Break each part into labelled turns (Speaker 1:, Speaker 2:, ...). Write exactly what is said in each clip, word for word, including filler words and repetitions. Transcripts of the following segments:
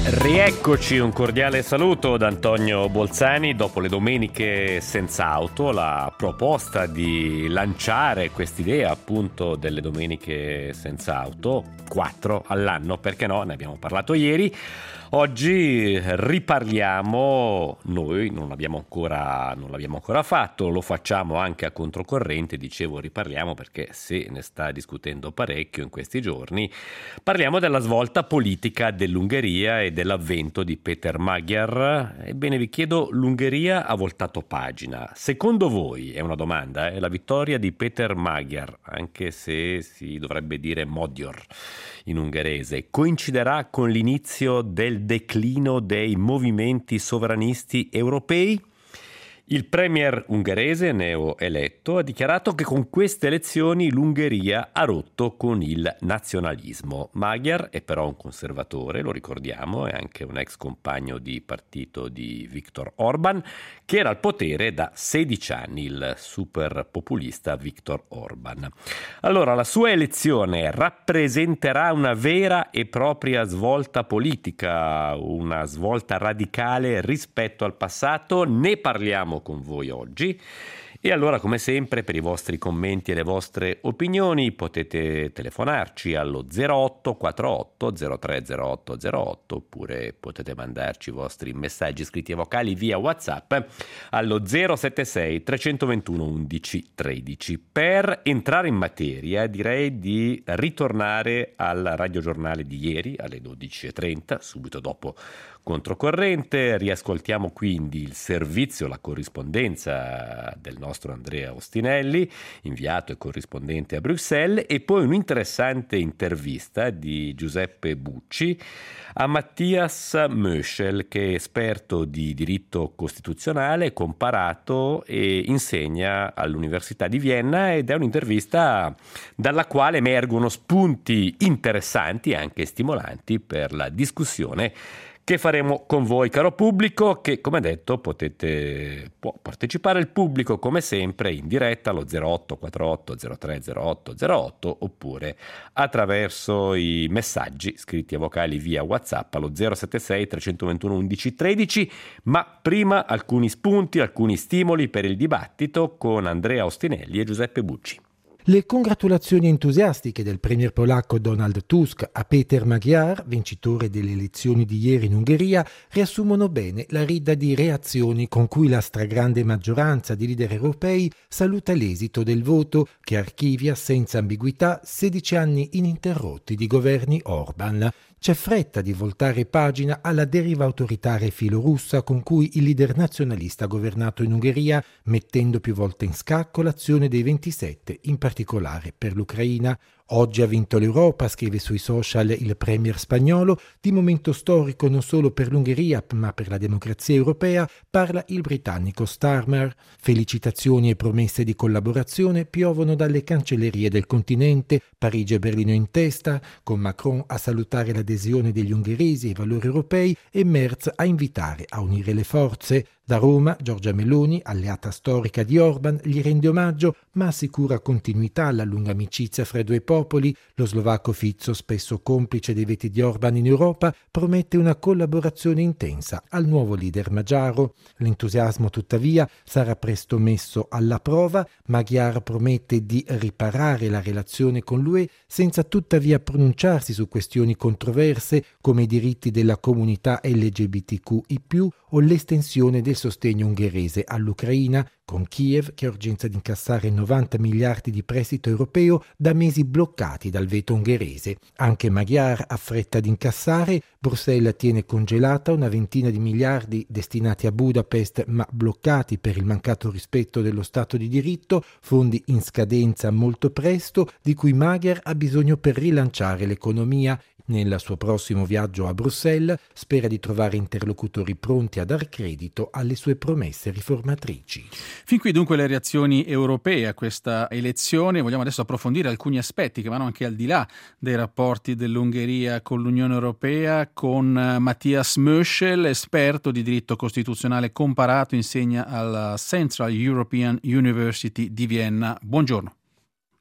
Speaker 1: Rieccoci, un cordiale saluto da Antonio Bolzani. Dopo le domeniche senza auto, la proposta di lanciare quest'idea appunto delle domeniche senza auto, quattro all'anno, perché no, ne abbiamo parlato ieri. Oggi riparliamo, noi non l'abbiamo ancora, non l'abbiamo ancora fatto, lo facciamo anche a controcorrente, dicevo riparliamo perché se ne sta discutendo parecchio in questi giorni. Parliamo della svolta politica dell'Ungheria e dell'avvento di Péter Magyar. Ebbene, vi chiedo, l'Ungheria ha voltato pagina. Secondo voi, è una domanda, è eh, la vittoria di Péter Magyar, anche se si dovrebbe dire Magyar in ungherese, coinciderà con l'inizio del declino dei movimenti sovranisti europei? Il premier ungherese neoeletto ha dichiarato che con queste elezioni l'Ungheria ha rotto con il nazionalismo. Magyar è però un conservatore, lo ricordiamo, è anche un ex compagno di partito di Viktor Orban, che era al potere da sedici anni, il super populista Viktor Orban. Allora, la sua elezione rappresenterà una vera e propria svolta politica, una svolta radicale rispetto al passato? Ne parliamo con voi oggi. E allora, come sempre, per i vostri commenti e le vostre opinioni potete telefonarci allo zero otto quattro otto zero tre zero otto zero otto oppure potete mandarci i vostri messaggi scritti e vocali via WhatsApp allo zero sette sei tre due uno undici tredici. Per entrare in materia direi di ritornare al radiogiornale di ieri alle dodici e trenta, subito dopo Controcorrente. Riascoltiamo quindi il servizio, la corrispondenza del nostro Andrea Ostinelli, inviato e corrispondente a Bruxelles, e poi un'interessante intervista di Giuseppe Bucci a Matthias Möschel, che è esperto di diritto costituzionale comparato e insegna all'Università di Vienna, ed è un'intervista dalla quale emergono spunti interessanti e anche stimolanti per la discussione che faremo con voi, caro pubblico, che come detto potete può partecipare il pubblico come sempre in diretta allo zero otto quattro otto zero tre zero otto zero otto oppure attraverso i messaggi scritti a vocali via WhatsApp allo zero sette sei tre due uno undici tredici. Ma prima alcuni spunti, alcuni stimoli per il dibattito con Andrea Ostinelli e Giuseppe Bucci.
Speaker 2: Le congratulazioni entusiastiche del premier polacco Donald Tusk a Péter Magyar, vincitore delle elezioni di ieri in Ungheria, riassumono bene la rida di reazioni con cui la stragrande maggioranza di leader europei saluta l'esito del voto che archivia senza ambiguità sedici anni ininterrotti di governi Orban. C'è fretta di voltare pagina alla deriva autoritaria e filorussa con cui il leader nazionalista ha governato in Ungheria, mettendo più volte in scacco l'azione dei ventisette, in particolare per l'Ucraina. Oggi ha vinto l'Europa, scrive sui social il premier spagnolo, di momento storico non solo per l'Ungheria ma per la democrazia europea, parla il britannico Starmer. Felicitazioni e promesse di collaborazione piovono dalle cancellerie del continente, Parigi e Berlino in testa, con Macron a salutare l'adesione degli ungheresi ai valori europei e Merz a invitare a unire le forze. Da Roma, Giorgia Meloni, alleata storica di Orban, gli rende omaggio, ma assicura continuità alla lunga amicizia fra i due popoli. Lo slovacco Fico, spesso complice dei veti di Orban in Europa, promette una collaborazione intensa al nuovo leader magiaro. L'entusiasmo, tuttavia, sarà presto messo alla prova. Magyar promette di riparare la relazione con l'U E senza tuttavia pronunciarsi su questioni controverse come i diritti della comunità L G B T Q I più, o l'estensione del sostegno ungherese all'Ucraina, con Kiev che ha urgenza di incassare novanta miliardi di prestito europeo da mesi bloccati dal veto ungherese. Anche Magyar ha fretta di incassare, Bruxelles tiene congelata una ventina di miliardi destinati a Budapest ma bloccati per il mancato rispetto dello Stato di diritto, fondi in scadenza molto presto di cui Magyar ha bisogno per rilanciare l'economia. Nel suo prossimo viaggio a Bruxelles spera di trovare interlocutori pronti a dar credito alle sue promesse riformatrici.
Speaker 3: Fin qui dunque le reazioni europee a questa elezione. Vogliamo adesso approfondire alcuni aspetti che vanno anche al di là dei rapporti dell'Ungheria con l'Unione Europea con Matthias Möschel, esperto di diritto costituzionale comparato, insegna alla Central European University di Vienna. Buongiorno.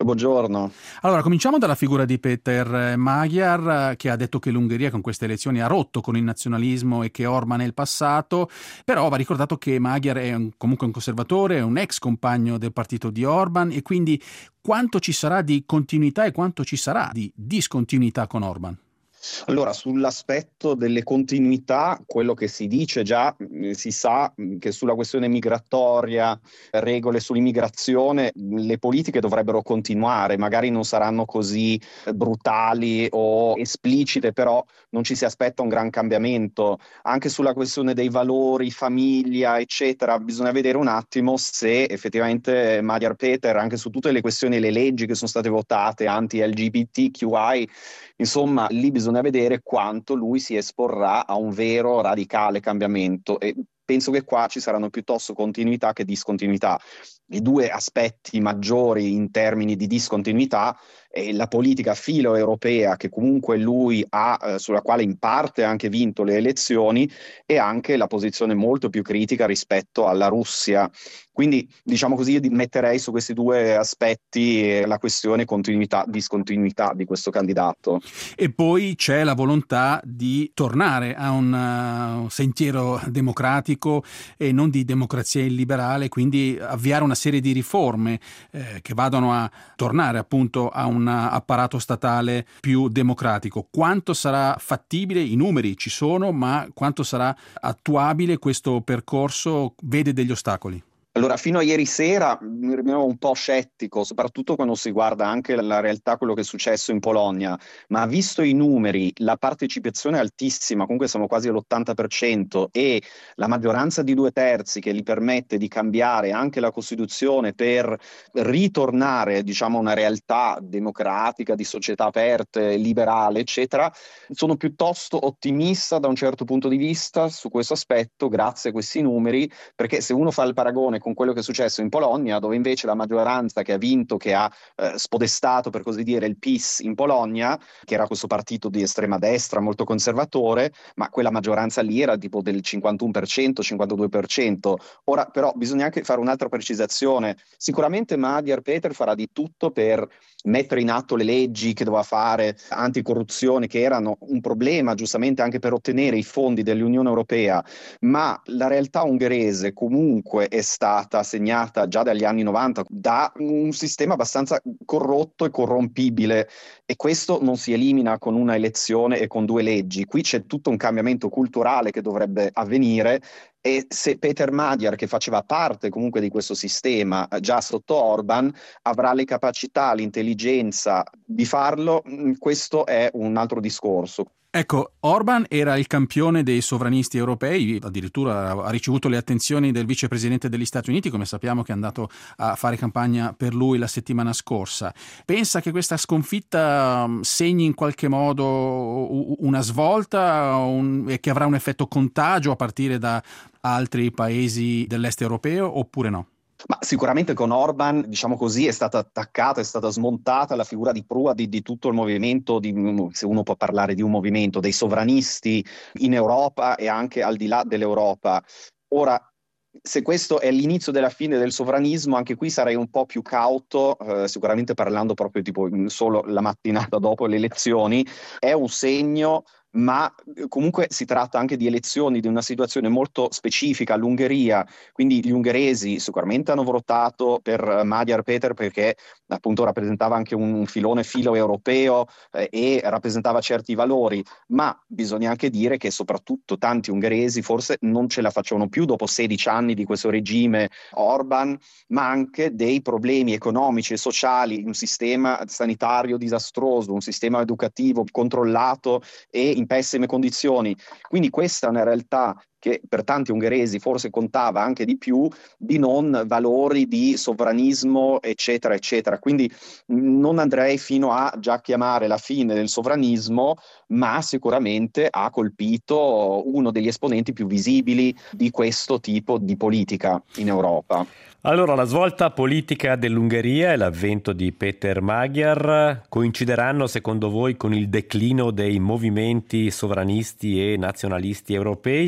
Speaker 4: Buongiorno.
Speaker 3: Allora, cominciamo dalla figura di Péter Magyar, che ha detto che l'Ungheria con queste elezioni ha rotto con il nazionalismo e che Orban è il passato, però va ricordato che Magyar è un, comunque un conservatore, è un ex compagno del partito di Orban, e quindi quanto ci sarà di continuità e quanto ci sarà di discontinuità con Orban?
Speaker 4: Allora, sull'aspetto delle continuità, quello che si dice già, si sa che sulla questione migratoria, regole sull'immigrazione, le politiche dovrebbero continuare, magari non saranno così brutali o esplicite, però non ci si aspetta un gran cambiamento. Anche sulla questione dei valori, famiglia, eccetera, bisogna vedere un attimo se effettivamente Magyar Péter, anche su tutte le questioni e le leggi che sono state votate, anti-L G B T Q I, insomma, lì bisogna vedere quanto lui si esporrà a un vero radicale cambiamento, e penso che qua ci saranno piuttosto continuità che discontinuità. I due aspetti maggiori in termini di discontinuità è la politica filo-europea che comunque lui ha, eh, sulla quale in parte ha anche vinto le elezioni, e anche la posizione molto più critica rispetto alla Russia. Quindi, diciamo così, io metterei su questi due aspetti la questione continuità-discontinuità di questo candidato.
Speaker 3: E poi c'è la volontà di tornare a un uh, sentiero democratico e non di democrazia illiberale, quindi avviare una serie di riforme eh, che vadano a tornare appunto a un apparato statale più democratico. Quanto sarà fattibile? I numeri ci sono, ma quanto sarà attuabile questo percorso vede degli ostacoli?
Speaker 4: Allora, fino a ieri sera mi ero un po' scettico, soprattutto quando si guarda anche la realtà, quello che è successo in Polonia, ma visto i numeri, la partecipazione è altissima, comunque siamo quasi all'ottanta per cento, e la maggioranza di due terzi che gli permette di cambiare anche la Costituzione per ritornare, diciamo, a una realtà democratica, di società aperte, liberale, eccetera, sono piuttosto ottimista da un certo punto di vista su questo aspetto, grazie a questi numeri, perché se uno fa il paragone con quello che è successo in Polonia, dove invece la maggioranza che ha vinto, che ha eh, spodestato per così dire il PiS in Polonia, che era questo partito di estrema destra molto conservatore, ma quella maggioranza lì era tipo del cinquantuno per cento, cinquantadue per cento. Ora però bisogna anche fare un'altra precisazione. Sicuramente Magyar Péter farà di tutto per mettere in atto le leggi che doveva fare anticorruzione, che erano un problema giustamente anche per ottenere i fondi dell'Unione Europea, ma la realtà ungherese comunque è stata segnata già dagli anni novanta da un sistema abbastanza corrotto e corrompibile, e questo non si elimina con una elezione e con due leggi. Qui c'è tutto un cambiamento culturale che dovrebbe avvenire, e se Péter Magyar, che faceva parte comunque di questo sistema già sotto Orban, avrà le capacità, l'intelligenza di farlo, questo è un altro discorso.
Speaker 3: Ecco, Orban era il campione dei sovranisti europei, addirittura ha ricevuto le attenzioni del vicepresidente degli Stati Uniti, come sappiamo, che è andato a fare campagna per lui la settimana scorsa. Pensa che questa sconfitta segni in qualche modo una svolta un, e che avrà un effetto contagio a partire da altri paesi dell'est europeo, oppure no?
Speaker 4: Ma sicuramente con Orban, diciamo così, è stata attaccata, è stata smontata la figura di prua di, di tutto il movimento, di, se uno può parlare di un movimento, dei sovranisti in Europa e anche al di là dell'Europa. Ora, se questo è l'inizio della fine del sovranismo, anche qui sarei un po' più cauto, eh, sicuramente parlando proprio tipo solo la mattinata dopo le elezioni. È un segno, ma comunque si tratta anche di elezioni, di una situazione molto specifica all'Ungheria, quindi gli ungheresi sicuramente hanno votato per Magyar Péter perché appunto rappresentava anche un filone filo europeo eh, e rappresentava certi valori, ma bisogna anche dire che soprattutto tanti ungheresi forse non ce la facevano più dopo sedici anni di questo regime Orban, ma anche dei problemi economici e sociali, un sistema sanitario disastroso, un sistema educativo controllato e in pessime condizioni. Quindi questa è una realtà che per tanti ungheresi forse contava anche di più di non valori di sovranismo, eccetera, eccetera. Quindi non andrei fino a già chiamare la fine del sovranismo, ma sicuramente ha colpito uno degli esponenti più visibili di questo tipo di politica in Europa.
Speaker 1: Allora, la svolta politica dell'Ungheria e l'avvento di Péter Magyar coincideranno secondo voi con il declino dei movimenti sovranisti e nazionalisti europei? È la domanda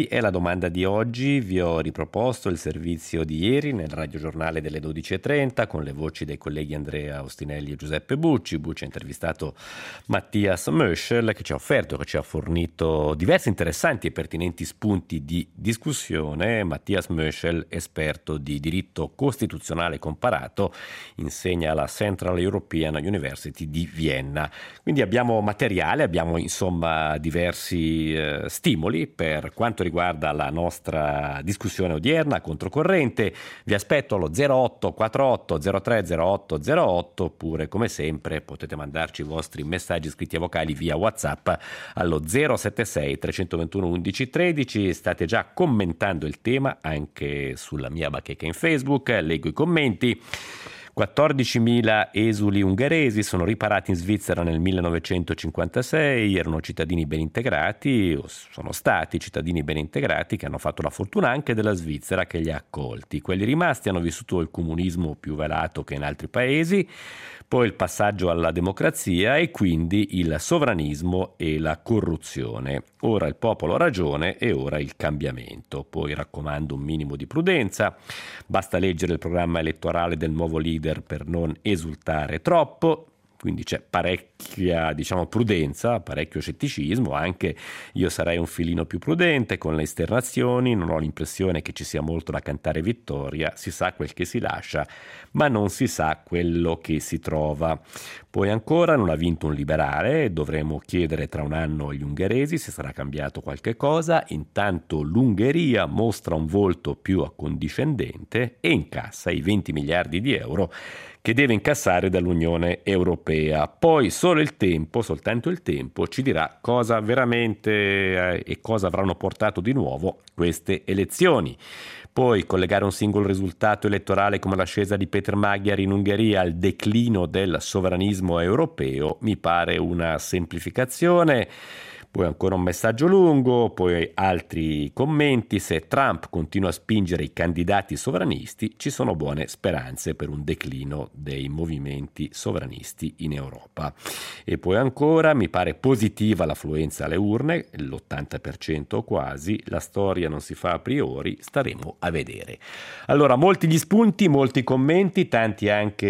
Speaker 1: domanda di oggi. Vi ho riproposto il servizio di ieri nel radiogiornale delle dodici e trenta con le voci dei colleghi Andrea Ostinelli e Giuseppe Bucci. Bucci ha intervistato Mattias Möschel, che ci ha offerto, che ci ha fornito diversi interessanti e pertinenti spunti di discussione. Mattias Möschel, esperto di diritto costituzionale comparato, insegna alla Central European University di Vienna. Quindi abbiamo materiale, abbiamo insomma diversi eh, stimoli per quanto riguarda la nostra discussione odierna, controcorrente. Vi aspetto allo zero otto quattro otto zero tre zero otto zero otto, oppure come sempre potete mandarci i vostri messaggi scritti e vocali via WhatsApp allo zero sette sei tre due uno undici tredici. State già commentando il tema anche sulla mia bacheca in Facebook, leggo i commenti. quattordicimila esuli ungheresi sono riparati in Svizzera nel millenovecentocinquantasei, erano cittadini ben integrati, o sono stati cittadini ben integrati che hanno fatto la fortuna anche della Svizzera che li ha accolti. Quelli rimasti hanno vissuto il comunismo più velato che in altri paesi, poi il passaggio alla democrazia e quindi il sovranismo e la corruzione. Ora il popolo ha ragione e ora il cambiamento. Poi raccomando un minimo di prudenza, basta leggere il programma elettorale del nuovo leader per non esultare troppo. Quindi c'è parecchia, diciamo, prudenza, parecchio scetticismo, anche io sarei un filino più prudente con le esternazioni, non ho l'impressione che ci sia molto da cantare vittoria, si sa quel che si lascia, ma non si sa quello che si trova. Poi ancora non ha vinto un liberale, dovremo chiedere tra un anno agli ungheresi se sarà cambiato qualche cosa, intanto l'Ungheria mostra un volto più accondiscendente e incassa i venti miliardi di euro che deve incassare dall'Unione Europea. Poi solo il tempo, soltanto il tempo, ci dirà cosa veramente eh, e cosa avranno portato di nuovo queste elezioni. Poi collegare un singolo risultato elettorale come l'ascesa di Peter Magyar in Ungheria al declino del sovranismo europeo mi pare una semplificazione. Poi ancora un messaggio lungo, poi altri commenti. Se Trump continua a spingere i candidati sovranisti, ci sono buone speranze per un declino dei movimenti sovranisti in Europa. E poi ancora, mi pare positiva l'affluenza alle urne, l'ottanta per cento quasi, la storia non si fa a priori, staremo a vedere. Allora, molti gli spunti, molti commenti, tanti anche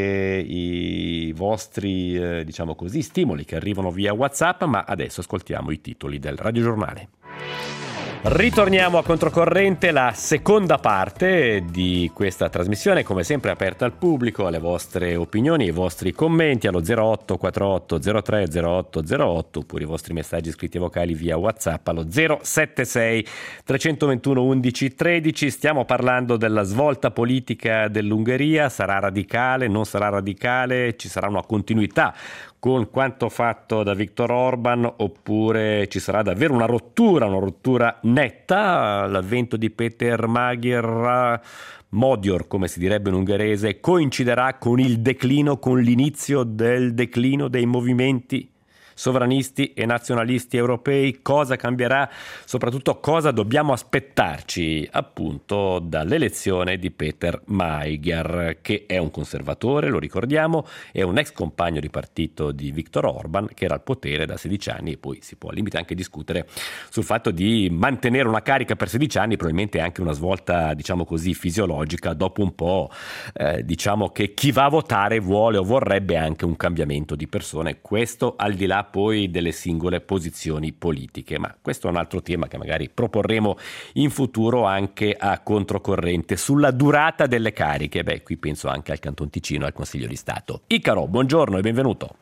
Speaker 1: i vostri, eh, diciamo così, stimoli che arrivano via WhatsApp, ma adesso ascoltiamo i titoli del radiogiornale. Ritorniamo a Controcorrente, la seconda parte di questa trasmissione, come sempre aperta al pubblico, alle vostre opinioni, ai vostri commenti allo zero otto quattro otto zero tre zero otto zero otto, oppure i vostri messaggi scritti e vocali via WhatsApp allo zero sette sei tre due uno undici tredici. Stiamo parlando della svolta politica dell'Ungheria, sarà radicale, non sarà radicale, ci sarà una continuità con quanto fatto da Viktor Orban, oppure ci sarà davvero una rottura, una rottura netta? L'avvento di Peter Magyar, Modior, come si direbbe in ungherese, coinciderà con il declino, con l'inizio del declino dei movimenti sovranisti e nazionalisti europei? Cosa cambierà? Soprattutto cosa dobbiamo aspettarci appunto dall'elezione di Peter Magyar, che è un conservatore, lo ricordiamo, è un ex compagno di partito di Viktor Orban, che era al potere da sedici anni, e poi si può al limite anche discutere sul fatto di mantenere una carica per sedici anni, probabilmente anche una svolta, diciamo così, fisiologica. Dopo un po' eh, diciamo che chi va a votare vuole o vorrebbe anche un cambiamento di persone, questo al di là poi delle singole posizioni politiche, ma questo è un altro tema che magari proporremo in futuro anche a Controcorrente. Sulla durata delle cariche, beh, qui penso anche al Canton Ticino e al Consiglio di Stato. Icaro, buongiorno e benvenuto.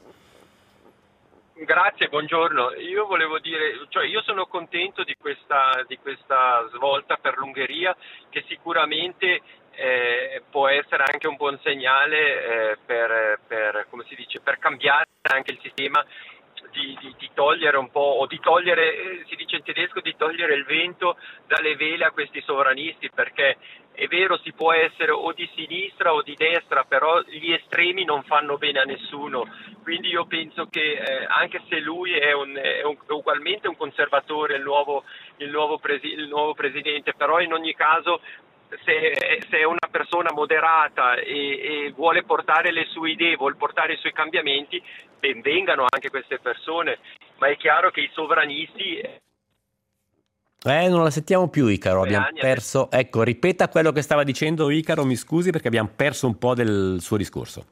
Speaker 5: Grazie, buongiorno. Io volevo dire, cioè io sono contento di questa, di questa svolta per l'Ungheria, che sicuramente eh, può essere anche un buon segnale eh, per, per, come si dice, per cambiare anche il sistema. Di, di, di togliere un po', o di togliere, si dice in tedesco, di togliere il vento dalle vele a questi sovranisti, perché è vero, si può essere o di sinistra o di destra, però gli estremi non fanno bene a nessuno, quindi io penso che eh, anche se lui è, un, è, un, è ugualmente un conservatore, il nuovo, il, nuovo presi, il nuovo presidente, però in ogni caso Se, se è una persona moderata e, e vuole portare le sue idee, vuole portare i suoi cambiamenti, ben vengano anche queste persone, ma è chiaro che i sovranisti
Speaker 1: Eh, non la sentiamo più, Icaro,
Speaker 5: Due
Speaker 1: abbiamo
Speaker 5: anni
Speaker 1: perso. Ecco, ripeta quello che stava dicendo Icaro, mi scusi perché abbiamo perso un po' del suo discorso.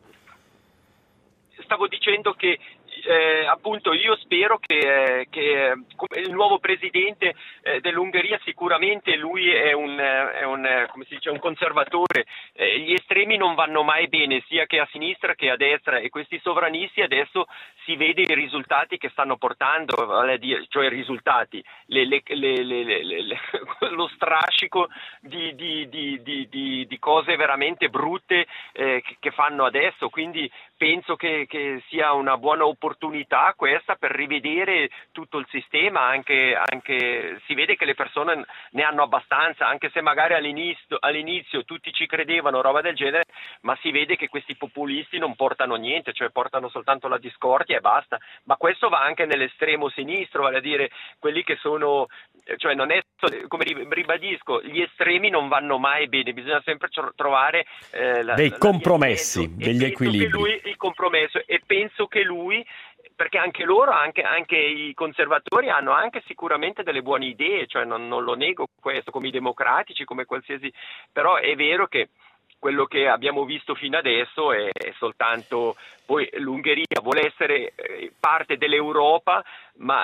Speaker 5: Stavo dicendo che eh, appunto io spero che, eh, che eh, il nuovo presidente eh, dell'Ungheria, sicuramente lui è un, è un, come si dice, un conservatore, eh, gli estremi non vanno mai bene sia che a sinistra che a destra, e questi sovranisti adesso si vede i risultati che stanno portando, vale a dire, cioè i risultati, le, le, le, le, le, le, lo strascico di, di, di, di, di, di cose veramente brutte eh, che, che fanno adesso, quindi penso che, che sia una buona opportunità questa per rivedere tutto il sistema, anche, anche si vede che le persone ne hanno abbastanza, anche se magari all'inizio, all'inizio tutti ci credevano, roba del genere, ma si vede che questi populisti non portano niente, cioè portano soltanto la discordia e basta, ma questo va anche nell'estremo sinistro, vale a dire quelli che sono, cioè non è, come ribadisco, gli estremi non vanno mai bene, bisogna sempre trovare eh, la,
Speaker 1: dei
Speaker 5: la
Speaker 1: compromessi, degli equilibri.
Speaker 5: Lui, il compromesso, e penso che lui, perché anche loro, anche, anche i conservatori hanno anche sicuramente delle buone idee, cioè non, non lo nego questo, come i democratici, come qualsiasi, però è vero che quello che abbiamo visto fino adesso è, è soltanto, poi l'Ungheria vuole essere parte dell'Europa, ma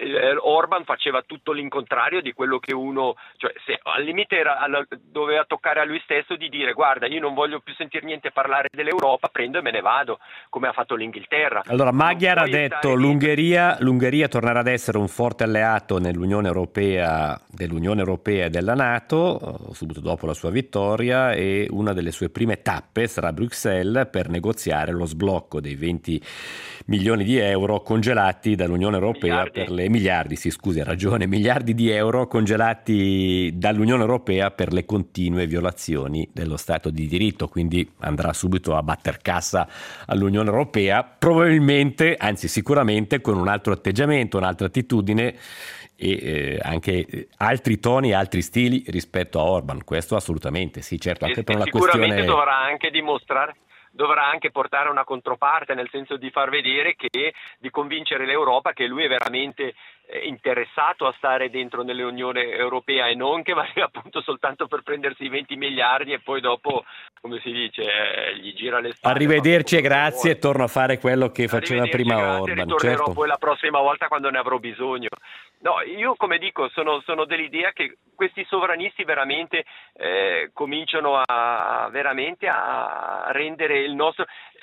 Speaker 5: Orban faceva tutto l'incontrario di quello che uno, cioè se al limite era, doveva toccare a lui stesso di dire guarda, io non voglio più sentir niente parlare dell'Europa, prendo e me ne vado, come ha fatto l'Inghilterra.
Speaker 1: Allora Magyar ha detto l'Ungheria, l'Ungheria tornerà ad essere un forte alleato nell'Unione Europea, dell'Unione Europea e della NATO, subito dopo la sua vittoria, e una delle sue prime tappe sarà a Bruxelles per negoziare lo sblocco dei venti milioni di euro congelati dall'Unione Europea miliardi. per le miliardi, sì scusi, ha ragione, miliardi di euro congelati dall'Unione Europea per le continue violazioni dello Stato di diritto, quindi andrà subito a batter cassa all'Unione Europea, probabilmente, anzi sicuramente con un altro atteggiamento, un'altra attitudine e eh, anche altri toni, altri stili rispetto a Orban, questo assolutamente, sì certo, anche
Speaker 5: e,
Speaker 1: per una
Speaker 5: sicuramente
Speaker 1: questione...
Speaker 5: dovrà anche dimostrare dovrà anche portare una controparte, nel senso di far vedere che, di convincere l'Europa che lui è veramente interessato a stare dentro nell'Unione Europea e non che va appunto soltanto per prendersi i venti miliardi e poi dopo, come si dice, eh, gli gira le spalle.
Speaker 1: Arrivederci e grazie, e torno a fare quello che faceva prima
Speaker 5: grazie,
Speaker 1: Orban.
Speaker 5: Ritornerò
Speaker 1: certo.
Speaker 5: poi la prossima volta quando ne avrò bisogno. No, io come dico sono, sono dell'idea che questi sovranisti veramente eh, cominciano a veramente a rendere il nostro...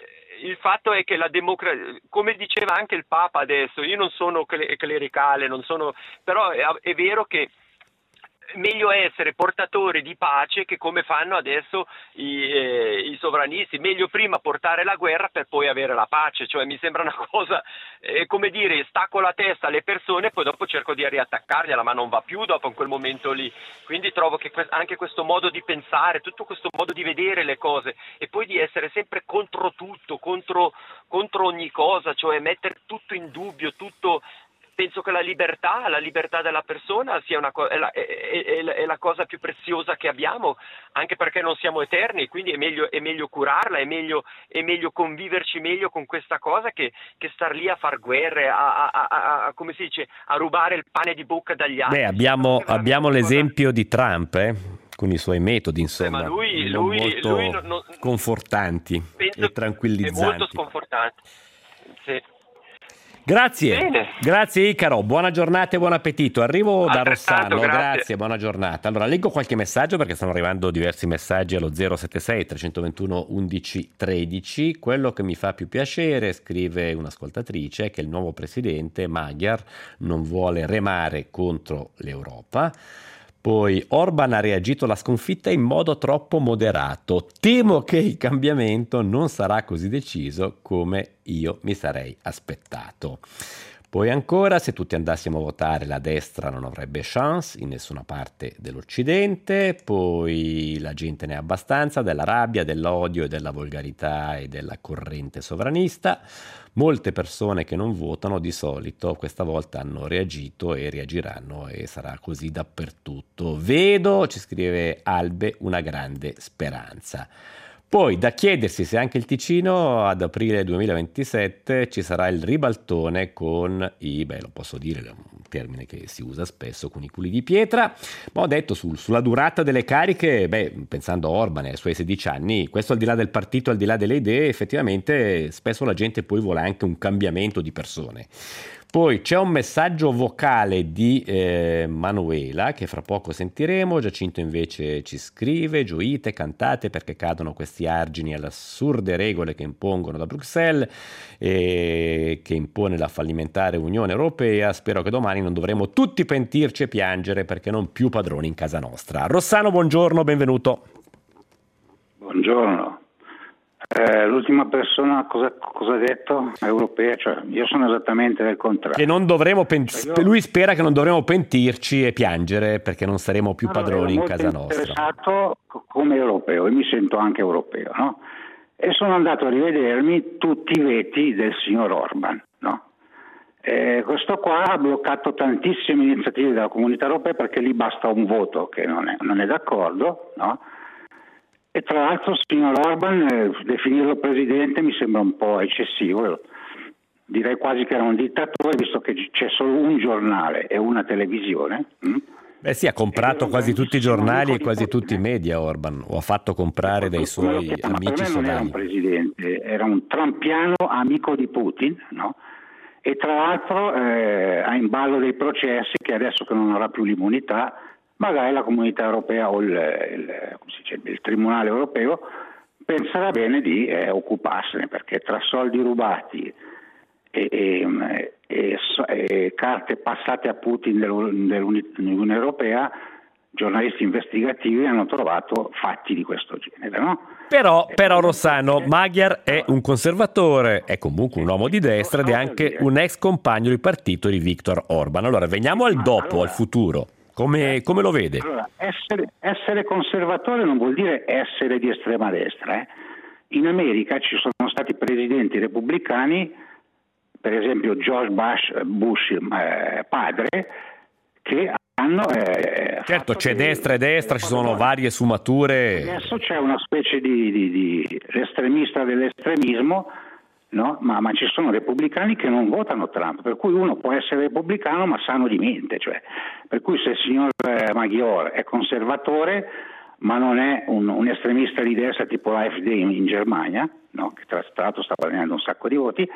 Speaker 5: Il fatto è che la democrazia, come diceva anche il Papa adesso, io non sono clericale, non sono, però è, è vero che meglio essere portatori di pace che come fanno adesso i, eh, i sovranisti, meglio prima portare la guerra per poi avere la pace, cioè mi sembra una cosa, eh, come dire, stacco la testa alle persone e poi dopo cerco di riattaccargliela, ma non va più dopo in quel momento lì, quindi trovo che que- anche questo modo di pensare, tutto questo modo di vedere le cose e poi di essere sempre contro tutto, contro, contro ogni cosa, cioè mettere tutto in dubbio, tutto... Penso che la libertà, la libertà della persona sia una co- è, la, è, è, è la cosa più preziosa che abbiamo, anche perché non siamo eterni, quindi è meglio, è meglio curarla, è meglio, è meglio conviverci meglio con questa cosa che, che star lì a far guerre, a, a, a, a, come si dice, a rubare il pane di bocca dagli altri.
Speaker 1: Beh, abbiamo, abbiamo l'esempio cosa... di Trump, eh? Con i suoi metodi, insomma,
Speaker 5: Beh, ma lui,
Speaker 1: non
Speaker 5: lui,
Speaker 1: molto
Speaker 5: lui non, non,
Speaker 1: confortanti e tranquillizzanti.
Speaker 5: È molto sconfortante, sì.
Speaker 1: Grazie,
Speaker 5: Bene.
Speaker 1: Grazie Icaro, buona giornata e buon appetito. Arrivo da Rossano,
Speaker 5: grazie.
Speaker 1: grazie, buona giornata. Allora, leggo qualche messaggio perché stanno arrivando diversi messaggi allo zero sette sei tre uno uno undici tredici. Quello che mi fa più piacere, scrive un'ascoltatrice, è che il nuovo presidente Magyar non vuole remare contro l'Europa. Poi Orban ha reagito alla sconfitta in modo troppo moderato. Temo che il cambiamento non sarà così deciso come io mi sarei aspettato. Poi ancora, se tutti andassimo a votare, la destra non avrebbe chance in nessuna parte dell'Occidente. Poi la gente ne ha abbastanza della rabbia, dell'odio e della volgarità e della corrente sovranista. Molte persone che non votano di solito questa volta hanno reagito e reagiranno e sarà così dappertutto. Vedo, ci scrive Albe, una grande speranza. Poi da chiedersi se anche il Ticino ad aprile duemilaventisette ci sarà il ribaltone con i, beh lo posso dire, termine che si usa spesso con i culi di pietra. Ma ho detto sul, sulla durata delle cariche, beh, pensando a Orban e ai suoi sedici anni, questo al di là del partito, al di là delle idee, effettivamente spesso la gente poi vuole anche un cambiamento di persone. Poi c'è un messaggio vocale di eh, Manuela che fra poco sentiremo. Giacinto invece ci scrive: gioite, cantate perché cadono questi argini alle assurde regole che impongono da Bruxelles e che impone la fallimentare Unione Europea. Spero che domani non dovremo tutti pentirci e piangere perché non più padroni in casa nostra. Rossano, buongiorno, benvenuto.
Speaker 6: Buongiorno. Eh, l'ultima persona cosa, cosa ha detto? Europea, cioè io sono esattamente del contrario.
Speaker 1: Che non dovremo pen- cioè io... Lui spera che non dovremo pentirci e piangere perché non saremo più
Speaker 6: allora,
Speaker 1: padroni in casa nostra.
Speaker 6: Sono interessato come europeo e mi sento anche europeo, no? E sono andato a rivedermi tutti i veti del signor Orban, no? Eh, questo qua ha bloccato tantissime iniziative della Comunità Europea perché lì basta un voto che non è, non è d'accordo, no? E tra l'altro il signor Orban, eh, definirlo presidente mi sembra un po' eccessivo, direi quasi che era un dittatore visto che c'è solo un giornale e una televisione. Hm?
Speaker 1: Beh sì, ha comprato quasi tutti i giornali e quasi tutti i media Orban, o ha fatto comprare dai suoi amici
Speaker 6: sodali. Non era un presidente, era un trampiano amico di Putin, no? E tra l'altro eh, ha in ballo dei processi che adesso che non avrà più l'immunità, magari la Comunità Europea o il, il, come si dice, il Tribunale Europeo penserà bene di eh, occuparsene, perché tra soldi rubati e, e, e, e carte passate a Putin dell'Unione Europea, giornalisti investigativi hanno trovato fatti di questo genere, no?
Speaker 1: Però, però Rossano, Magyar è un conservatore, è comunque un uomo di destra ed è anche un ex compagno di partito di Viktor Orban. Allora veniamo al dopo, al futuro. Come, come lo vede?
Speaker 6: Allora, essere, essere conservatore non vuol dire essere di estrema destra. Eh? In America ci sono stati presidenti repubblicani, per esempio George Bush, Bush eh, padre, che hanno... Eh,
Speaker 1: certo, c'è destra e destra, ci sono varie sfumature.
Speaker 6: Adesso c'è una specie di, di, di estremista dell'estremismo, no? Ma, ma ci sono repubblicani che non votano Trump, per cui uno può essere repubblicano ma sano di mente, cioè, per cui se il signor Magyar è conservatore ma non è un, un estremista di destra tipo l'A F D in, in Germania, no? Che tra, tra l'altro sta guadagnando un sacco di voti,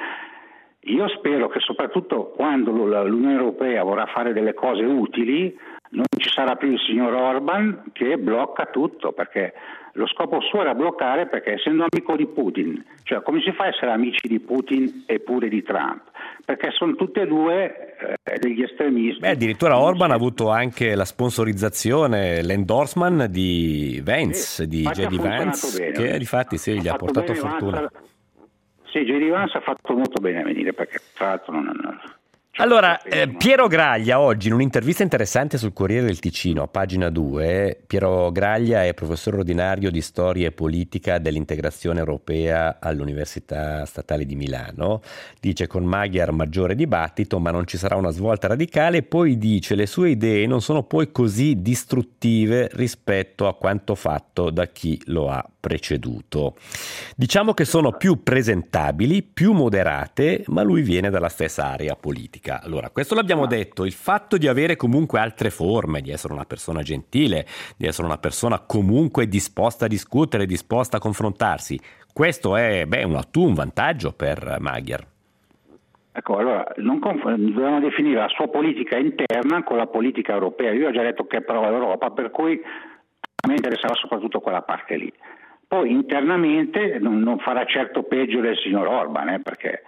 Speaker 6: io spero che soprattutto quando l'Unione Europea vorrà fare delle cose utili non ci sarà più il signor Orban che blocca tutto, perché lo scopo suo era bloccare, perché essendo amico di Putin, cioè come si fa a essere amici di Putin e pure di Trump? Perché sono tutte e due eh, degli estremisti.
Speaker 1: Beh, addirittura Orban ha avuto anche la sponsorizzazione, l'endorsement di Vance, sì, di J D Vance, bene, che infatti sì, gli ha portato bene, fortuna.
Speaker 6: Vance, sì, J D Vance ha fatto molto bene a venire, perché tra l'altro non... non
Speaker 1: Allora, eh, Piero Graglia oggi in un'intervista interessante sul Corriere del Ticino, a pagina due, Piero Graglia è professore ordinario di storia e politica dell'integrazione europea all'Università Statale di Milano, dice con Magyar maggiore dibattito ma non ci sarà una svolta radicale, poi dice le sue idee non sono poi così distruttive rispetto a quanto fatto da chi lo ha preceduto. Diciamo che sono più presentabili, più moderate, ma lui viene dalla stessa area politica. Allora, questo l'abbiamo detto, il fatto di avere comunque altre forme, di essere una persona gentile, di essere una persona comunque disposta a discutere, disposta a confrontarsi, questo è beh, un, un vantaggio per Magyar.
Speaker 6: Ecco, allora, non conf- dobbiamo definire la sua politica interna con la politica europea. Io ho già detto che è pro Europa, per cui a me interessava soprattutto quella parte lì. Poi internamente non, non farà certo peggio del signor Orban, eh, perché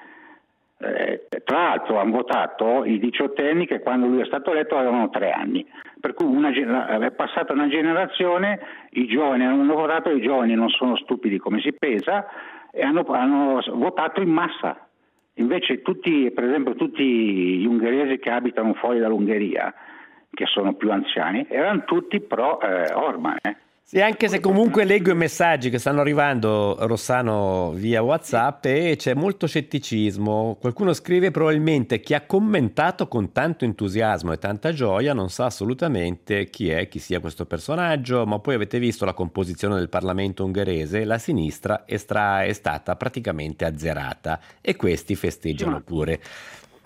Speaker 6: eh, tra l'altro hanno votato i diciottenni che quando lui è stato eletto avevano tre anni, per cui una, è passata una generazione, i giovani hanno votato, i giovani non sono stupidi come si pensa e hanno, hanno votato in massa. Invece tutti, per esempio tutti gli ungheresi che abitano fuori dall'Ungheria, che sono più anziani, erano tutti pro eh, Orban. Eh.
Speaker 1: Sì, anche se comunque leggo i messaggi che stanno arrivando, Rossano, via WhatsApp e c'è molto scetticismo. Qualcuno scrive probabilmente chi ha commentato con tanto entusiasmo e tanta gioia non sa assolutamente chi è, chi sia questo personaggio, ma poi avete visto la composizione del Parlamento ungherese, la sinistra è, stra- è stata praticamente azzerata e questi festeggiano pure.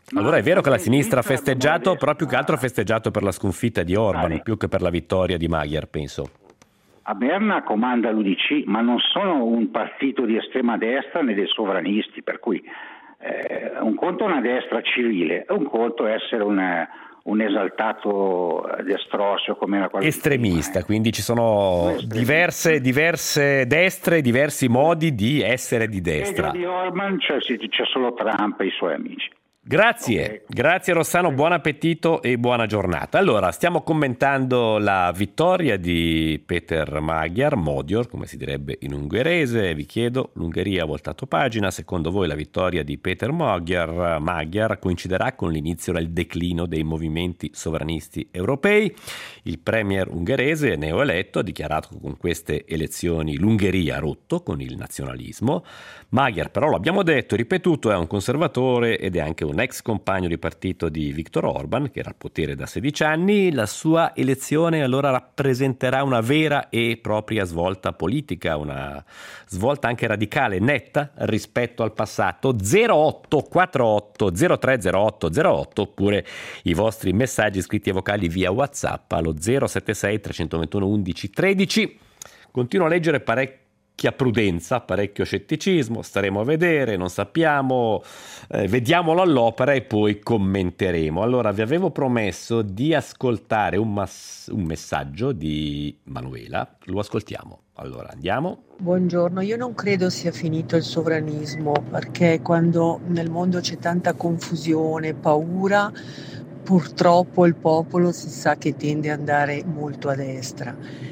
Speaker 1: Allora è vero che la sinistra ha festeggiato, però più che altro ha festeggiato per la sconfitta di Orban, più che per la vittoria di Magyar, penso.
Speaker 6: A Berna comanda l'U D C, ma non sono un partito di estrema destra né dei sovranisti, per cui eh, un conto è una destra civile, un conto è essere una, un esaltato destrosio come era qualche
Speaker 1: estremista,
Speaker 6: prima, eh.
Speaker 1: quindi ci sono diverse, diverse destre, diversi modi di essere di destra.
Speaker 6: Peggio di Orban c'è, c'è solo Trump e i suoi amici.
Speaker 1: Grazie,
Speaker 6: okay.
Speaker 1: Grazie Rossano, buon appetito e buona giornata. Allora, stiamo commentando la vittoria di Peter Magyar, Modior, come si direbbe in ungherese. Vi chiedo, l'Ungheria ha voltato pagina, secondo voi la vittoria di Peter Magyar, Magyar coinciderà con l'inizio del declino dei movimenti sovranisti europei? Il premier ungherese neoeletto ha dichiarato che con queste elezioni l'Ungheria ha rotto con il nazionalismo. Magyar, però, lo abbiamo detto e ripetuto, è un conservatore ed è anche un ex compagno di partito di Viktor Orban, che era al potere da sedici anni. La sua elezione allora rappresenterà una vera e propria svolta politica, una svolta anche radicale, netta rispetto al passato. zero otto quarantotto zero tre zero otto zero otto oppure i vostri messaggi scritti e vocali via WhatsApp allo zero sette sei tre due uno undici tredici. Continuo a leggere parecchio prudenza, parecchio scetticismo, staremo a vedere, non sappiamo, eh, vediamolo all'opera e poi commenteremo. Allora, vi avevo promesso di ascoltare un, mas- un messaggio di Manuela, lo ascoltiamo. Allora, andiamo.
Speaker 7: Buongiorno, io non credo sia finito il sovranismo, perché quando nel mondo c'è tanta confusione, paura, purtroppo il popolo si sa che tende ad andare molto a destra.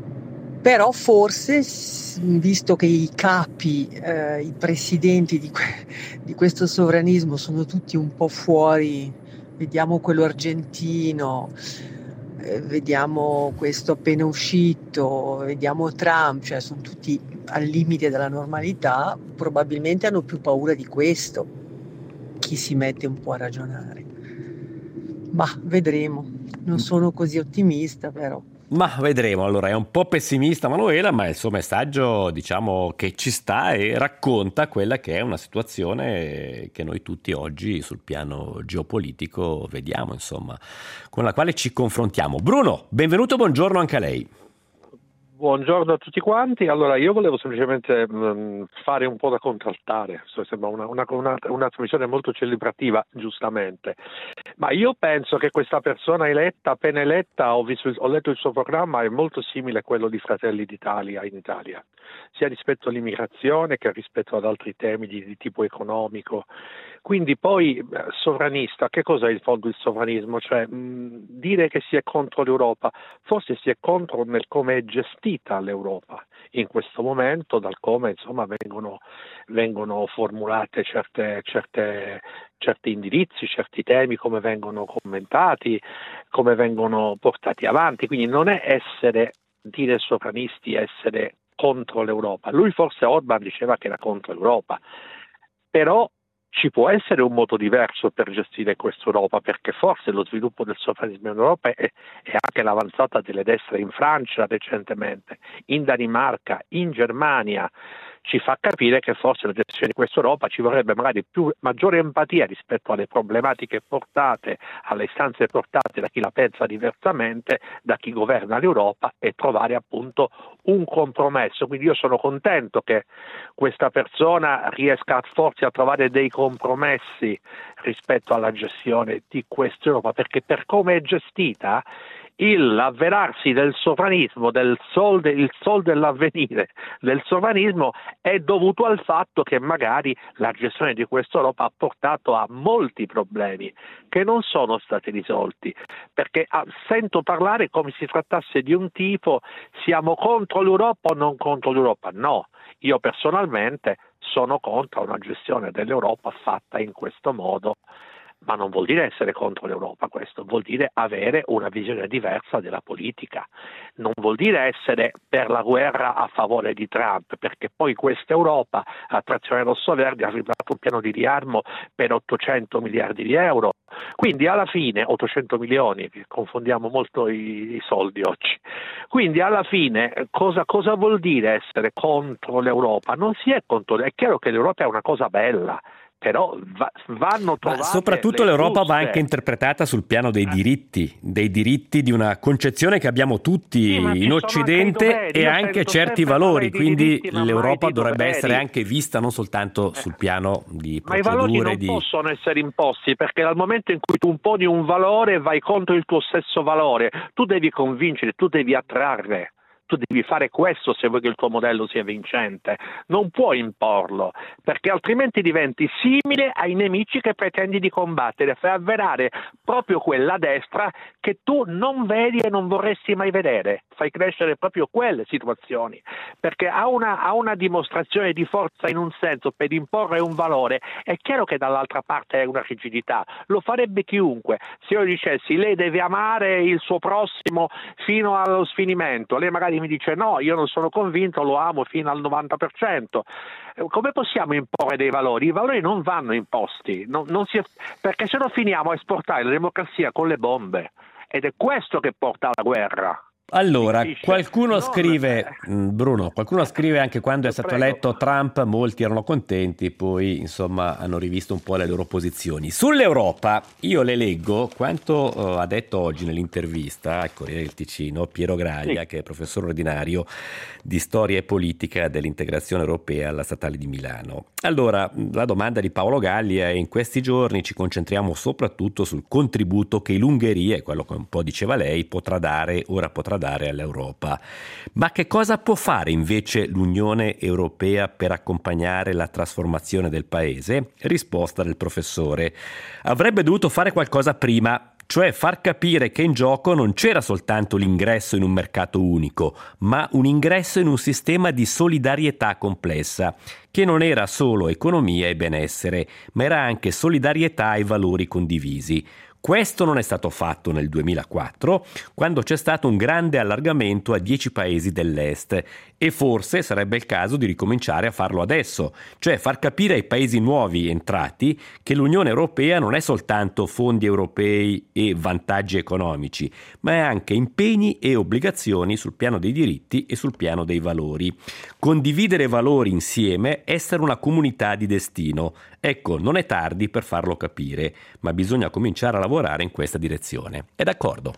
Speaker 7: Però forse, visto che i capi, eh, i presidenti di, que- di questo sovranismo sono tutti un po' fuori, vediamo quello argentino, eh, vediamo questo appena uscito, vediamo Trump, cioè sono tutti al limite della normalità, probabilmente hanno più paura di questo, chi si mette un po' a ragionare. Ma vedremo, non sono così ottimista però.
Speaker 1: Ma vedremo, allora è un po' pessimista Manuela, ma il suo messaggio diciamo che ci sta e racconta quella che è una situazione che noi tutti oggi sul piano geopolitico vediamo, insomma, con la quale ci confrontiamo. Bruno, benvenuto, buongiorno anche a lei.
Speaker 8: Buongiorno a tutti quanti. Allora, io volevo semplicemente mh, fare un po' da contraltare, sembra una, una, una, una trasmissione molto celebrativa, giustamente, ma io penso che questa persona eletta, appena eletta, ho, visto, ho letto il suo programma, è molto simile a quello di Fratelli d'Italia in Italia, sia rispetto all'immigrazione che rispetto ad altri temi di, di tipo economico. Quindi poi sovranista, che cos'è in fondo il sovranismo? Cioè mh, dire che si è contro l'Europa, forse si è contro nel come è gestita l'Europa in questo momento, dal come insomma vengono, vengono formulate certe, certe, certi indirizzi, certi temi, come vengono commentati, come vengono portati avanti. Quindi non è essere, dire sovranisti, essere contro l'Europa. Lui forse Orban diceva che era contro l'Europa, però ci può essere un modo diverso per gestire questa Europa, perché forse lo sviluppo del sovranismo in Europa è, è anche l'avanzata delle destre in Francia recentemente, in Danimarca, in Germania, ci fa capire che forse la gestione di questa Europa ci vorrebbe magari più, maggiore empatia rispetto alle problematiche portate, alle istanze portate da chi la pensa diversamente, da chi governa l'Europa, e trovare appunto un compromesso. Quindi io sono contento che questa persona riesca forse a trovare dei compromessi rispetto alla gestione di questa Europa, perché per come è gestita il avverarsi del sovranismo, del sol, de, il sol dell'avvenire del sovranismo è dovuto al fatto che magari la gestione di questa Europa ha portato a molti problemi che non sono stati risolti, perché ah, sento parlare come si trattasse di un tipo siamo contro l'Europa o non contro l'Europa. No, io personalmente sono contro una gestione dell'Europa fatta in questo modo. Ma non vuol dire essere contro l'Europa, questo vuol dire avere una visione diversa della politica, non vuol dire essere per la guerra a favore di Trump, perché poi questa Europa a trazione rosso-verde ha firmato un piano di riarmo per ottocento miliardi di euro, quindi alla fine ottocento milioni, confondiamo molto i, i soldi oggi, quindi alla fine cosa, cosa vuol dire essere contro l'Europa? Non si è contro, è chiaro che l'Europa è una cosa bella, però va, vanno trovate.
Speaker 1: Ma soprattutto
Speaker 8: le
Speaker 1: l'Europa
Speaker 8: giuste.
Speaker 1: va anche interpretata sul piano dei diritti, dei diritti di una concezione che abbiamo tutti
Speaker 8: Sì, ma ci
Speaker 1: in
Speaker 8: sono
Speaker 1: Occidente
Speaker 8: anche i doveri.
Speaker 1: e
Speaker 8: Io
Speaker 1: anche
Speaker 8: sento
Speaker 1: certi
Speaker 8: sempre
Speaker 1: valori,
Speaker 8: parlare di
Speaker 1: quindi
Speaker 8: diritti, ma mai
Speaker 1: l'Europa
Speaker 8: di
Speaker 1: dovrebbe
Speaker 8: doveri.
Speaker 1: essere anche vista non soltanto sul piano di
Speaker 8: Ma i valori
Speaker 1: procedure,
Speaker 8: non
Speaker 1: di...
Speaker 8: possono essere imposti, perché dal momento in cui tu imponi un valore vai contro il tuo stesso valore, tu devi convincere, tu devi attrarre. Tu devi fare questo se vuoi che il tuo modello sia vincente, non puoi imporlo, perché altrimenti diventi simile ai nemici che pretendi di combattere, fai avverare proprio quella destra che tu non vedi e non vorresti mai vedere, fai crescere proprio quelle situazioni, perché ha una, ha una dimostrazione di forza in un senso per imporre un valore, è chiaro che dall'altra parte è una rigidità, lo farebbe chiunque, se io dicessi lei deve amare il suo prossimo fino allo sfinimento, lei magari mi dice no, io non sono convinto, lo amo fino al novanta per cento. Come possiamo imporre dei valori? I valori non vanno imposti, non, non si, perché se no finiamo a esportare la democrazia con le bombe ed è questo che porta alla guerra.
Speaker 1: Allora, qualcuno
Speaker 8: Non-
Speaker 1: scrive, mh, Bruno, qualcuno scrive anche quando è stato
Speaker 8: Prego.
Speaker 1: eletto Trump, molti erano contenti, poi insomma hanno rivisto un po' le loro posizioni. Sull'Europa, io le leggo quanto eh, ha detto oggi nell'intervista al Corriere del Ticino Piero Graglia,
Speaker 8: Sì.
Speaker 1: che è professore ordinario di storia e politica dell'integrazione europea alla Statale di Milano. Allora, la domanda di Paolo Galli è: in questi giorni ci concentriamo soprattutto sul contributo che l'Ungheria, e quello che un po' diceva lei, potrà dare, ora potrà dare all'Europa. Ma che cosa può fare invece l'Unione Europea per accompagnare la trasformazione del paese? Risposta del professore: avrebbe dovuto fare qualcosa prima, cioè far capire che in gioco non c'era soltanto l'ingresso in un mercato unico, ma un ingresso in un sistema di solidarietà complessa, che non era solo economia e benessere, ma era anche solidarietà e valori condivisi. Questo non è stato fatto nel duemilaquattro, quando c'è stato un grande allargamento a dieci paesi dell'Est, e forse sarebbe il caso di ricominciare a farlo adesso, cioè far capire ai paesi nuovi entrati che l'Unione Europea non è soltanto fondi europei e vantaggi economici, ma è anche impegni e obbligazioni sul piano dei diritti e sul piano dei valori. Condividere valori insieme, essere una comunità di destino. Ecco, non è tardi per farlo capire, ma bisogna cominciare a lavorare in questa direzione. È d'accordo?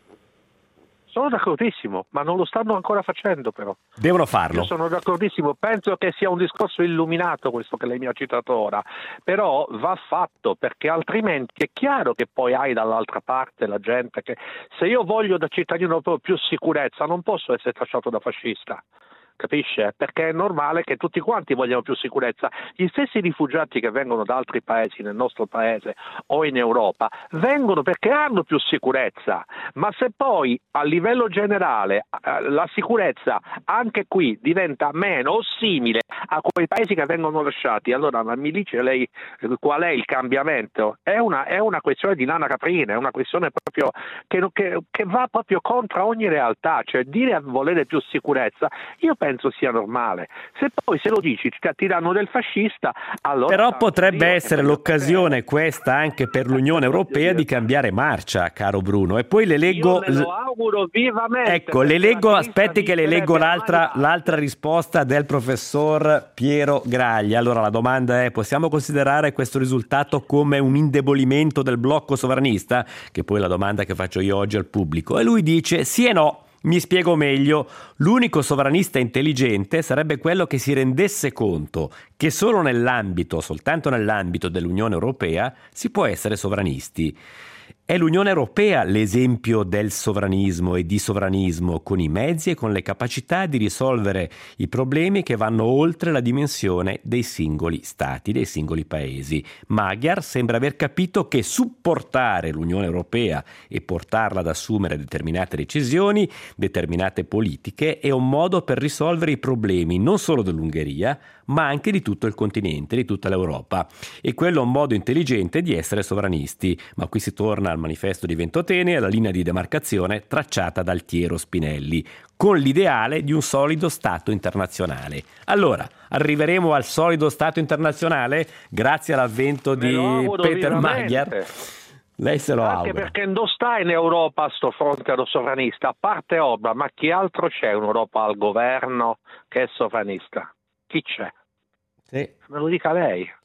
Speaker 8: Sono d'accordissimo, ma non lo stanno ancora facendo però.
Speaker 1: Devono farlo.
Speaker 8: Io sono d'accordissimo, penso che sia un discorso illuminato questo che lei mi ha citato ora, però va fatto, perché altrimenti è chiaro che poi hai dall'altra parte la gente che, se io voglio da cittadino europeo più sicurezza, non posso essere tracciato da fascista. Capisce? Perché è normale che tutti quanti vogliano più sicurezza. Gli stessi rifugiati che vengono da altri paesi, nel nostro paese o in Europa, vengono perché hanno più sicurezza. Ma se poi a livello generale eh, la sicurezza anche qui diventa meno o simile a quei paesi che vengono lasciati, allora mi dice lei qual è il cambiamento? È una, è una questione di nana caprina, è una questione proprio che, che, che va proprio contro ogni realtà, cioè dire a volere più sicurezza, io penso sia normale. Se poi se lo dici ti, ti danno del fascista, allora...
Speaker 1: Però potrebbe essere l'occasione questa anche per l'Unione Europea di cambiare marcia, caro Bruno. E poi le leggo...
Speaker 8: Io me lo auguro vivamente.
Speaker 1: Ecco, le leggo, aspetti che le leggo l'altra, l'altra risposta del professor Piero Graglia. Allora la domanda è: possiamo considerare questo risultato come un indebolimento del blocco sovranista? Che poi è la domanda che faccio io oggi al pubblico. E lui dice sì e no. Mi spiego meglio: l'unico sovranista intelligente sarebbe quello che si rendesse conto che solo nell'ambito, soltanto nell'ambito dell'Unione Europea, si può essere sovranisti. È l'Unione Europea l'esempio del sovranismo e di sovranismo, con i mezzi e con le capacità di risolvere i problemi che vanno oltre la dimensione dei singoli stati, dei singoli paesi. Magyar sembra aver capito che supportare l'Unione Europea e portarla ad assumere determinate decisioni, determinate politiche, è un modo per risolvere i problemi non solo dell'Ungheria, ma anche di tutto il continente, di tutta l'Europa. E quello è un modo intelligente di essere sovranisti. Ma qui si torna al manifesto di Ventotene, alla linea di demarcazione tracciata da Altiero Spinelli, con l'ideale di un solido Stato internazionale. Allora, arriveremo al solido Stato internazionale grazie all'avvento di Peter Magyar? Lei se lo
Speaker 8: Anche
Speaker 1: augura.
Speaker 8: perché non sta in Europa a sto fronte allo sovranista, a parte Orban, ma chi altro c'è in Europa al governo che è sovranista? Chi c'è?
Speaker 1: Sì.
Speaker 8: Me lo dica lei.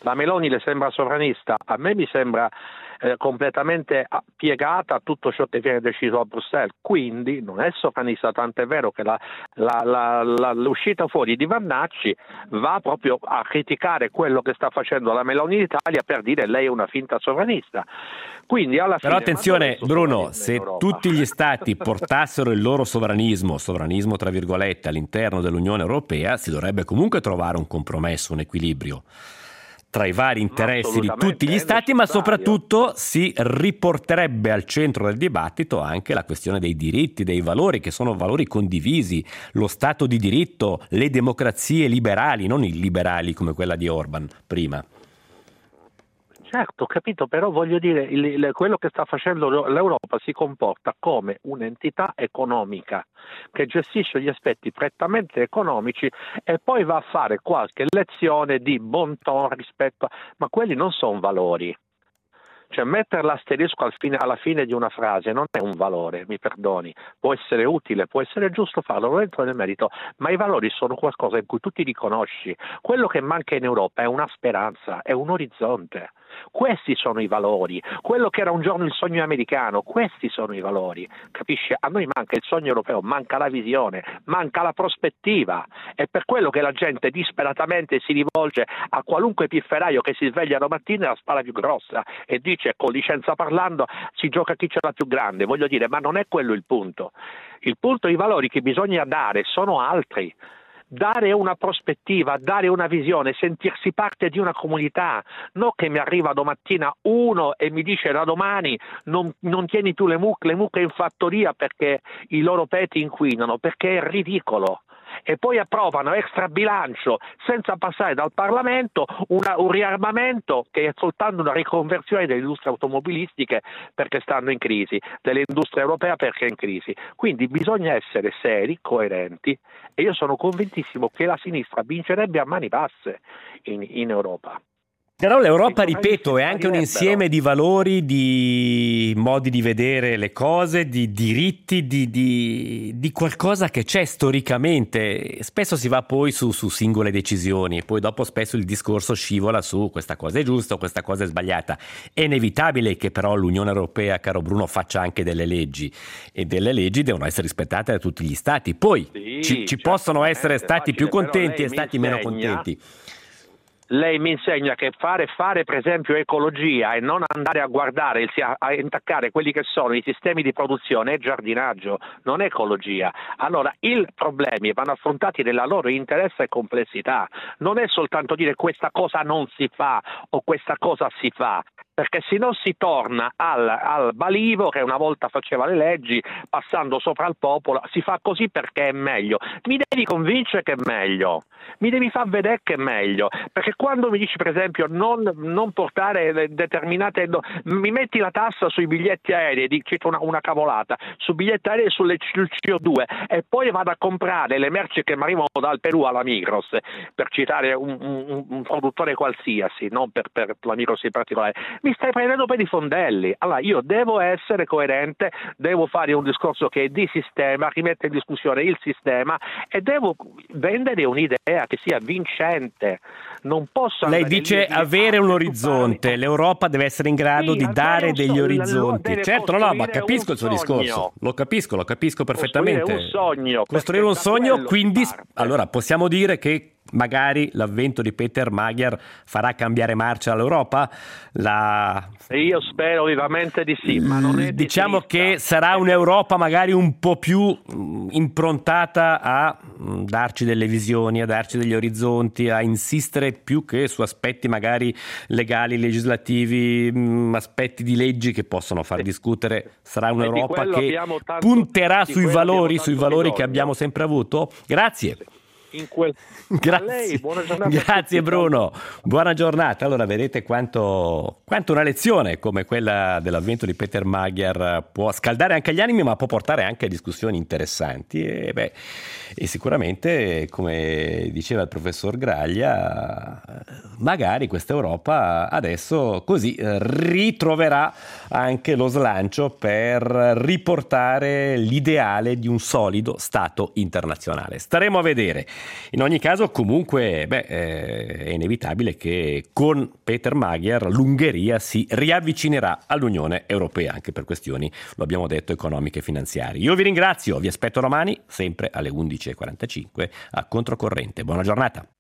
Speaker 8: La Meloni le sembra sovranista? A me mi sembra eh, completamente piegata a tutto ciò che viene deciso a Bruxelles, quindi non è sovranista, tant'è vero che la, la, la, la, l'uscita fuori di Vannacci va proprio a criticare quello che sta facendo la Meloni in Italia per dire lei è una finta sovranista. Quindi alla fine,
Speaker 1: però attenzione Bruno, se tutti gli stati portassero il loro sovranismo, sovranismo tra virgolette, all'interno dell'Unione Europea, si dovrebbe comunque trovare un compromesso, un equilibrio tra i vari interessi di tutti gli stati, ma soprattutto si riporterebbe al centro del dibattito anche la questione dei diritti, dei valori, che sono valori condivisi, lo Stato di diritto, le democrazie liberali, non illiberali come quella di Orban prima.
Speaker 8: Certo, capito, però voglio dire, il, il, quello che sta facendo l'Europa si comporta come un'entità economica che gestisce gli aspetti prettamente economici e poi va a fare qualche lezione di bon ton rispetto a... ma quelli non sono valori. Cioè mettere l'asterisco al fine, alla fine di una frase non è un valore, mi perdoni, può essere utile, può essere giusto farlo, non entro nel merito, ma i valori sono qualcosa in cui tu ti riconosci. Quello che manca in Europa è una speranza, è un orizzonte. Questi sono i valori, quello che era un giorno il sogno americano, questi sono i valori, capisci? A noi manca il sogno europeo, manca la visione, manca la prospettiva, è per quello che la gente disperatamente si rivolge a qualunque pifferaio che si sveglia la mattina e la spara più grossa e dice con licenza parlando si gioca chi ce l'ha più grande, voglio dire, ma non è quello il punto. Il punto, i valori che bisogna dare sono altri. Dare una prospettiva, dare una visione, sentirsi parte di una comunità, non che mi arriva domattina uno e mi dice da domani non, non tieni tu le mucche, le mucche in fattoria perché i loro peti inquinano, perché è ridicolo. E poi approvano extra bilancio senza passare dal Parlamento una, un riarmamento che è soltanto una riconversione delle industrie automobilistiche perché stanno in crisi, dell'industria europea perché è in crisi. Quindi bisogna essere seri, coerenti, e io sono convintissimo che la sinistra vincerebbe a mani basse in, in Europa.
Speaker 1: Però l'Europa, ripeto, è anche un insieme di valori, di modi di vedere le cose, di diritti, di, di, di qualcosa che c'è storicamente. Spesso si va poi su, su singole decisioni, poi dopo spesso il discorso scivola su questa cosa è giusta o questa cosa è sbagliata. È inevitabile che però l'Unione Europea, caro Bruno, faccia anche delle leggi, e delle leggi devono essere rispettate da tutti gli stati. Poi sì, ci, ci possono essere stati più contenti e stati meno contenti.
Speaker 8: Lei mi insegna che fare fare per esempio ecologia e non andare a guardare, a intaccare quelli che sono i sistemi di produzione è giardinaggio, non è ecologia. Allora i problemi vanno affrontati nella loro interesse e complessità, non è soltanto dire questa cosa non si fa o questa cosa si fa, perché se no si torna al, al balivo che una volta faceva le leggi passando sopra il popolo, si fa così perché è meglio. Mi devi convincere che è meglio, mi devi far vedere che è meglio, perché quando mi dici per esempio non, non portare determinate, no, mi metti la tassa sui biglietti aerei, dici una, una cavolata, su biglietti aerei sulle, sul C O due e poi vado a comprare le merci che mi arrivano dal Perù alla Migros, per citare un, un, un produttore qualsiasi, non per, per la Migros in particolare, mi stai prendendo per i fondelli. Allora io devo essere coerente, devo fare un discorso che è di sistema, rimette in discussione il sistema e devo vendere un'idea che sia vincente. Non posso.
Speaker 1: Lei dice avere un orizzonte, l'Europa deve essere in grado sì, di dare degli so, orizzonti. Certo, no, no, ma capisco il suo sogno. discorso, lo capisco, lo capisco perfettamente.
Speaker 8: Costruire un sogno.
Speaker 1: Costruire un sogno, quindi allora possiamo dire che magari l'avvento di Peter Magyar farà cambiare marcia all'Europa? La...
Speaker 8: Io spero vivamente di sì, ma non è di
Speaker 1: diciamo
Speaker 8: sinistra.
Speaker 1: Che sarà un'Europa magari un po' più improntata a darci delle visioni, a darci degli orizzonti, a insistere più che su aspetti magari legali, legislativi, aspetti di leggi che possono far discutere. Sarà un'Europa che tanto, punterà sui valori, sui valori bisogno. che abbiamo sempre avuto. Grazie.
Speaker 8: In quel...
Speaker 1: Grazie,
Speaker 8: lei, buona giornata.
Speaker 1: Grazie Bruno, buona giornata. Allora vedete quanto, quanto una lezione come quella dell'avvento di Peter Magyar può scaldare anche gli animi, ma può portare anche a discussioni interessanti e, beh, e sicuramente, come diceva il professor Graglia, magari questa Europa adesso così ritroverà anche lo slancio per riportare l'ideale di un solido Stato internazionale. Staremo a vedere. In ogni caso, comunque, beh, è inevitabile che con Peter Magyar l'Ungheria si riavvicinerà all'Unione Europea, anche per questioni, lo abbiamo detto, economiche e finanziarie. Io vi ringrazio, vi aspetto domani, sempre alle undici e quarantacinque a Controcorrente. Buona giornata.